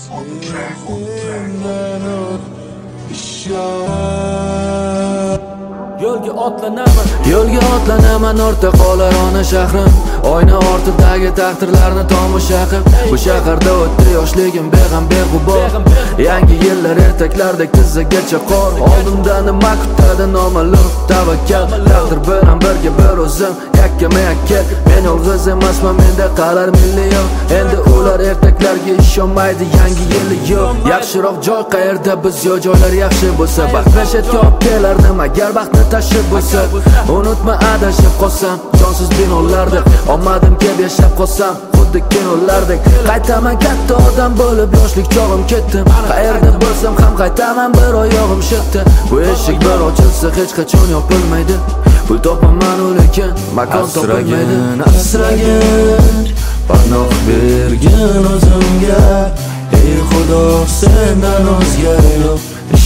Yo'lga otlanaman, ortda qolar ona shahrim. Oyna ortidagi taqdirlarni tomosha qilib, bu shaharda o'tdi yoshligim beg'am beg'ubor. Yangi yillar ertaklardek tizzagacha qor. Oldimda nima kutadi noma'lum tavakkal. Taqdir bilan birga bir o'zim yakkama yakka. Men yolg'iz emasman, menda qalar million. Endi ular ertaklarga ishonmaydi, yangi yili yo'q. Yaxshiroq joy qayerda biz yo joylar yaxshi bo'lsa, baxt nashatga olib kelardim agar baxtni tashib bo'lsa. Unutma adashib qolsam, jonsiz binolardek olmadim kelib yashab qolsam, xuddi kinolardek. Qaytaman katta odam bo'lib, yoshlik chog'im ketdim. Qayerda bo'lsam ham qaytaman, bir oyog'im shitdi. Bu eshik bir ochilsa hech qachon yopilmaydi. Pul topaman lekin makon topilmaydi. Asragin, panoh bergin o'zimga. Ey Xudo, sendan o'zga yo'q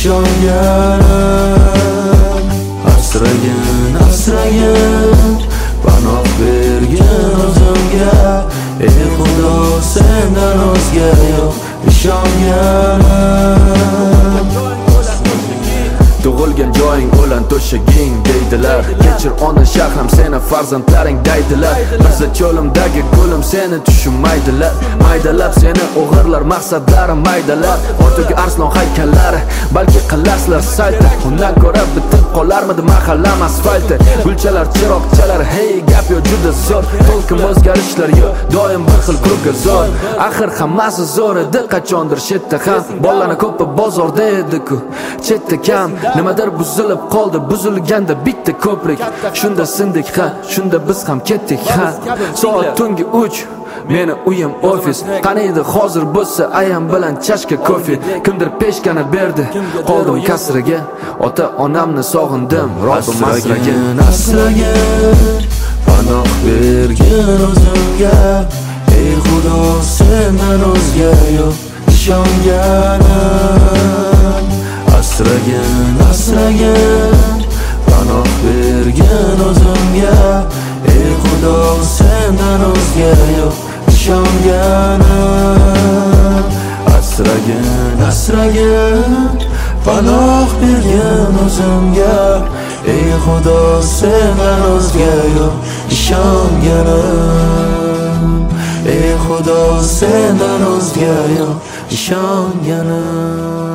ishonganim. Asragin, asragin, panoh bergin o'zimga. Ey Xudo, sendan o'zga yo'q ishonganim. Tug'ilgan joying o'lan to'shaging deydilar. Kechir ona shahrim, seni farzandlaring deydilar. Mirza cho'limdagi gulim, seni tushunmaydilar. Maydalab seni o'g'irlar, maqsadlarim maydalar. Ortiga arslon haykallari, balki qilasizlar saytda. Undan ko'ra bitib qolarmidi mahallam asfalti. Gulchalar, chiroqchalar, hey gap yo juda zo'r. To'lqin o'zgarishlar yo, doim bir xil krukozor. Axir hammasi zo'r edi, qachondir shetda ham. Bollarni ko'pi bozorda edi-ku, chetda kam. Nimadir buzilib qoldi, buzilganda bitta ko'prik. Shunda sindik ha, shunda biz ham ketdik ha. Soat tungi 3, meni uyim ofis. Qani edi hozir bo'lsa ayam bilan chashka kofe. Kimdir peshkani berdi, qoldim kasriga. Ota onamni sog'indim, Robbim asragin. Asragin, panoh bergin o'zimga. Ey Xudo, sendan o'zga yo'q ishonganim. Asragin, asragin, panoh bergin o'zimga. Ey Xudo, sendan o'zga yo'q ishonganim. Asragin, asragin, panoh bergin o'zimga. Ey Xudo, sendan o'zga yo'q ishonganim. Ey Xudo, sendan o'zga yo'q ishonganim.